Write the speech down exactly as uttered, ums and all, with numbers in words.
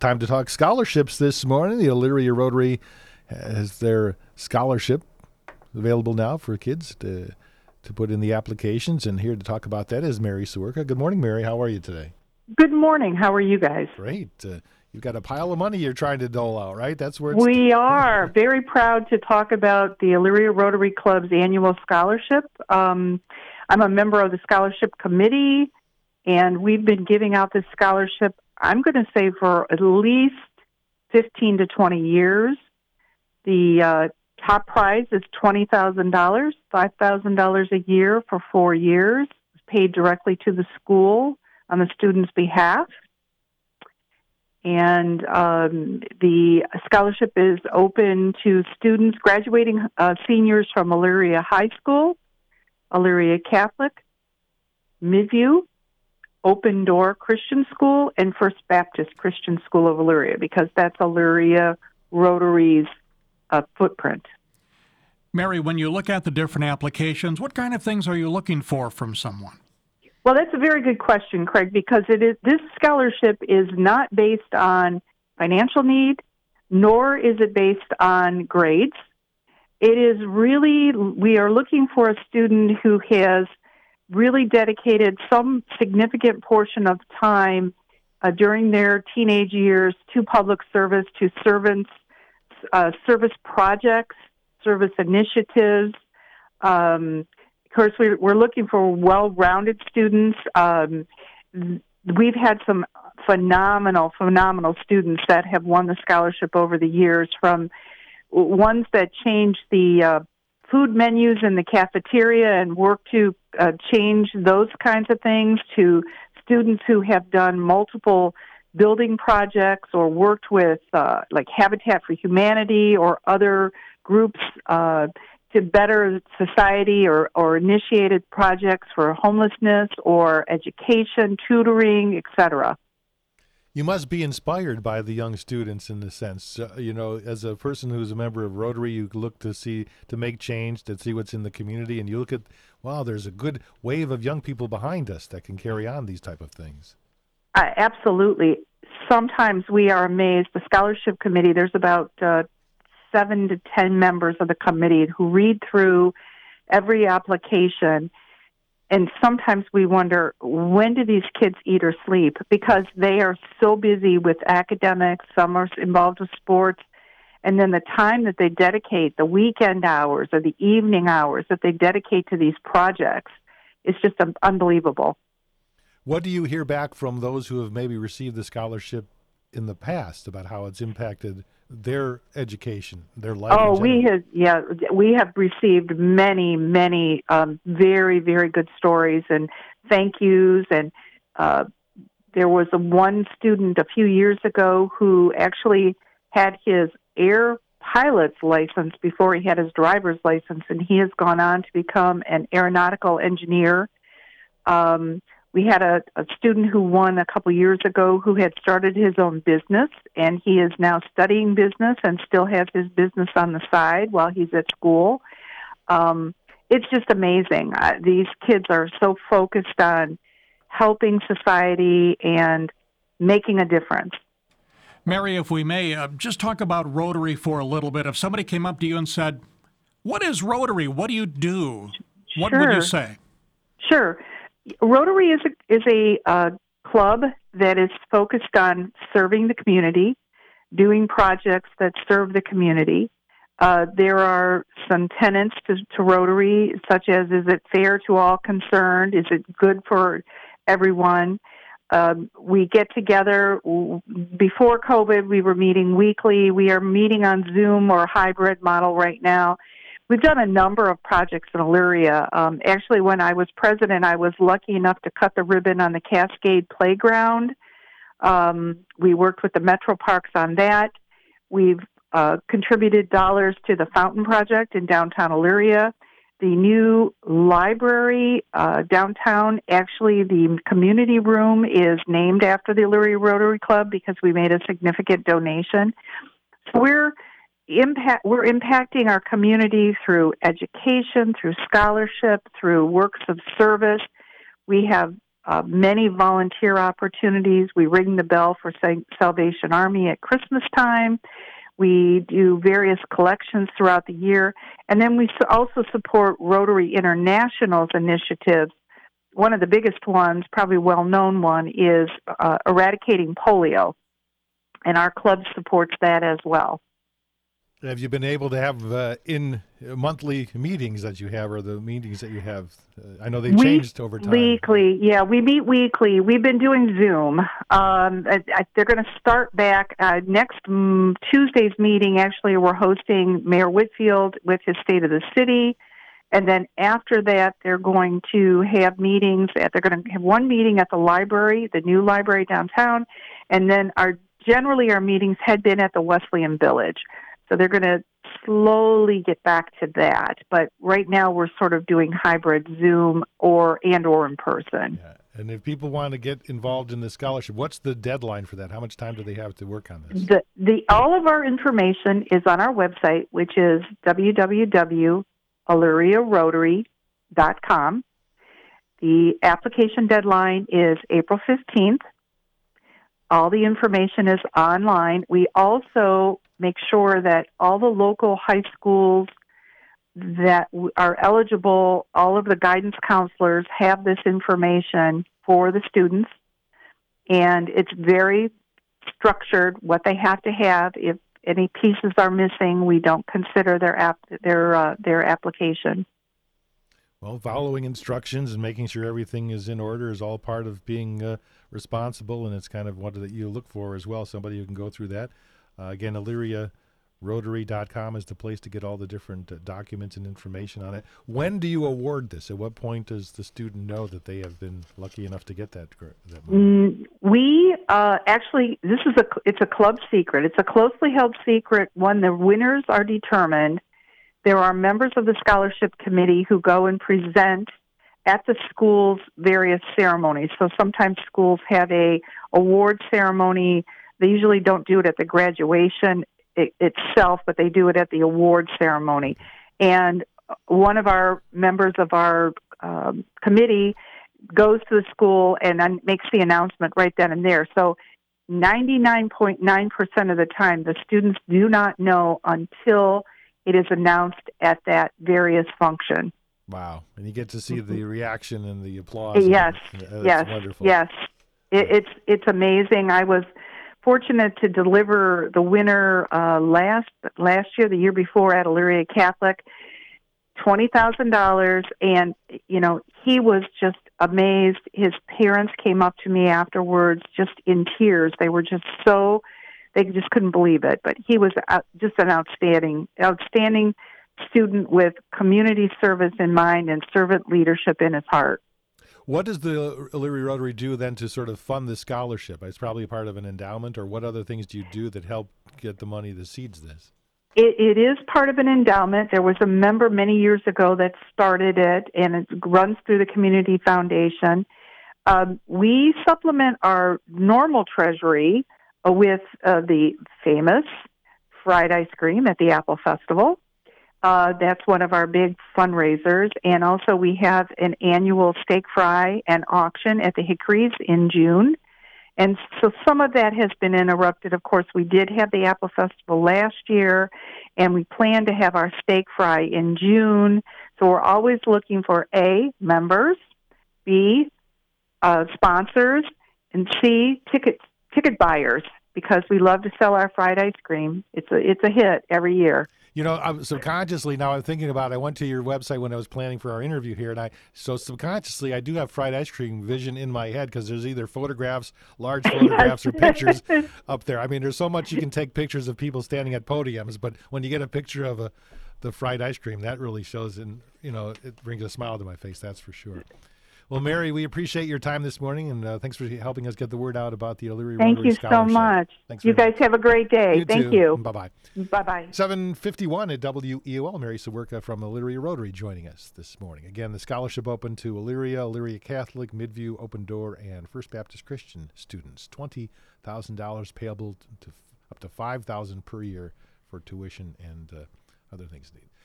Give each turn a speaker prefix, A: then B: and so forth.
A: Time to talk scholarships this morning. The Elyria Rotary has their scholarship available now for kids to to put in the applications. And here to talk about that is Mary Sawirka. Good morning, Mary. How are you today?
B: Good morning. How are you guys?
A: Great. Uh, you've got a pile of money you're trying to dole out, right? That's where it's
B: We are very proud to talk about the Elyria Rotary Club's annual scholarship. Um, I'm a member of the scholarship committee, and we've been giving out this scholarship, I'm going to say, for at least fifteen to twenty years. The uh, top prize is twenty thousand dollars, five thousand dollars a year for four years, paid directly to the school on the student's behalf. And um, the scholarship is open to students graduating uh, seniors from Elyria High School, Elyria Catholic, Midview, Open Door Christian School, and First Baptist Christian School of Elyria, because that's Elyria Rotary's uh, footprint.
C: Mary, when you look at the different applications, what kind of things are you looking for from someone?
B: Well, that's a very good question, Craig, because it is this scholarship is not based on financial need, nor is it based on grades. It is really, we are looking for a student who has really dedicated some significant portion of time uh, during their teenage years to public service, to servants, uh, service projects, service initiatives. Um, of course, we're, we're looking for well-rounded students. Um, we've had some phenomenal, phenomenal students that have won the scholarship over the years, from ones that changed the uh, food menus in the cafeteria and work to uh, change those kinds of things, to students who have done multiple building projects or worked with uh, like Habitat for Humanity or other groups uh, to better society, or, or initiated projects for homelessness or education, tutoring, et cetera.
A: You must be inspired by the young students in the sense, uh, you know, as a person who's a member of Rotary, you look to see, to make change, to see what's in the community, and you look at, wow, there's a good wave of young people behind us that can carry on these type of things.
B: Uh, absolutely. Sometimes we are amazed. The scholarship committee, there's about uh, seven to ten members of the committee who read through every application. And sometimes we wonder, when do these kids eat or sleep? Because they are so busy with academics, some are involved with sports, and then the time that they dedicate, the weekend hours or the evening hours that they dedicate to these projects, is just um, unbelievable.
A: What do you hear back from those who have maybe received the scholarship in the past about how it's impacted their education, their life?
B: Oh, we have, yeah, we have received many, many um, very, very good stories and thank yous. And uh, there was a one student a few years ago who actually had his air pilot's license before he had his driver's license, and he has gone on to become an aeronautical engineer. Um, We had a, a student who won a couple years ago who had started his own business, and he is now studying business and still has his business on the side while he's at school. Um, it's just amazing. Uh, these kids are so focused on helping society and making a difference.
C: Mary, if we may, uh, just talk about Rotary for a little bit. If somebody came up to you and said, "What is Rotary? What do you do?" What
B: Sure.
C: would you say?
B: Sure. Rotary is a, is a uh, club that is focused on serving the community, doing projects that serve the community. Uh, there are some tenets to, to Rotary, such as, is it fair to all concerned? Is it good for everyone? Um, we get together. Before COVID, we were meeting weekly. We are meeting on Zoom or hybrid model right now. We've done a number of projects in Elyria. Um, actually, when I was president, I was lucky enough to cut the ribbon on the Cascade Playground. Um, we worked with the Metro Parks on that. We've uh, contributed dollars to the Fountain Project in downtown Elyria. The new library uh, downtown, actually the community room is named after the Elyria Rotary Club because we made a significant donation. So we're Impact, we're impacting our community through education, through scholarship, through works of service. We have uh, many volunteer opportunities. We ring the bell for Sa- Salvation Army at Christmas time. We do various collections throughout the year. And then we s- also support Rotary International's initiatives. One of the biggest ones, probably well-known one, is uh, eradicating polio. And our club supports that as well.
A: Have you been able to have uh, in uh, monthly meetings that you have, or the meetings that you have? Uh, I know they've
B: We-
A: changed over time.
B: Weekly, yeah, we meet weekly. We've been doing Zoom. Um, I, I, they're going to start back uh, next um, Tuesday's meeting. Actually, we're hosting Mayor Whitfield with his State of the City, and then after that, they're going to have meetings. At, they're going to have one meeting at the library, the new library downtown, and then our generally our meetings had been at the Wesleyan Village. So they're going to slowly get back to that. But right now we're sort of doing hybrid Zoom or and or in person.
A: Yeah. And if people want to get involved in the scholarship, what's the deadline for that? How much time do they have to work on this?
B: The, the all of our information is on our website, which is w w w dot illyria rotary dot com. The application deadline is April fifteenth. All the information is online. We also make sure that all the local high schools that are eligible, all of the guidance counselors have this information for the students. And it's very structured what they have to have. If any pieces are missing, we don't consider their app, their uh, their application.
A: Well, following instructions and making sure everything is in order is all part of being uh, responsible, and it's kind of what that you look for as well, somebody who can go through that. Uh, again, illyria rotary dot com is the place to get all the different uh, documents and information on it. When do you award this? At what point does the student know that they have been lucky enough to get that, that money?
B: Mm, we uh, actually, this is a, it's a club secret. It's a closely held secret. When the winners are determined, there are members of the scholarship committee who go and present at the school's various ceremonies. So sometimes schools have a award ceremony. They usually don't do it at the graduation it, itself, but they do it at the award ceremony. And one of our members of our um, committee goes to the school and then makes the announcement right then and there. So ninety-nine point nine percent of the time, the students do not know until it is announced at that various function.
A: Wow. And you get to see the reaction and the applause.
B: Yes,
A: and, uh, that's
B: yes,
A: wonderful.
B: yes. It, it's it's amazing. I was fortunate to deliver the winner uh, last last year, the year before at Illyria Catholic, twenty thousand dollars, and you know he was just amazed. His parents came up to me afterwards, just in tears. They were just so they just couldn't believe it. But he was out, just an outstanding, outstanding student with community service in mind and servant leadership in his heart.
A: What does the Illyria Rotary do then to sort of fund the scholarship? It's probably a part of an endowment, or what other things do you do that help get the money that seeds this?
B: It, it is part of an endowment. There was a member many years ago that started it, and it runs through the Community Foundation. Um, we supplement our normal treasury uh, with uh, the famous fried ice cream at the Apple Festival. Uh, that's one of our big fundraisers. And also we have an annual steak fry and auction at the Hickories in June. And so some of that has been interrupted. Of course, we did have the Apple Festival last year, and we plan to have our steak fry in June. So we're always looking for A, members, B, uh, sponsors, and C, ticket ticket buyers, because we love to sell our fried ice cream. It's a it's a hit every year.
A: You know, I'm subconsciously now I'm thinking about it. I went to your website when I was planning for our interview here, and I so subconsciously I do have fried ice cream vision in my head because there's either photographs, large photographs, or pictures up there. I mean, there's so much you can take pictures of people standing at podiums, but when you get a picture of a the fried ice cream, that really shows, and you know, it brings a smile to my face. That's for sure. Well, Mary, we appreciate your time this morning, and uh, thanks for helping us get the word out about the Illyria
B: Thank
A: Rotary
B: you
A: Scholarship.
B: so much.
A: Thanks
B: You
A: very
B: guys
A: much.
B: have a great day.
A: You
B: Thank
A: too.
B: you.
A: Bye-bye.
B: Bye-bye.
A: seven fifty-one at W E O L. Mary Sawerka from Illyria Rotary joining us this morning. Again, the scholarship open to Illyria, Illyria Catholic, Midview, Open Door, and First Baptist Christian students. twenty thousand dollars payable to up to five thousand dollars per year for tuition and uh, other things needed.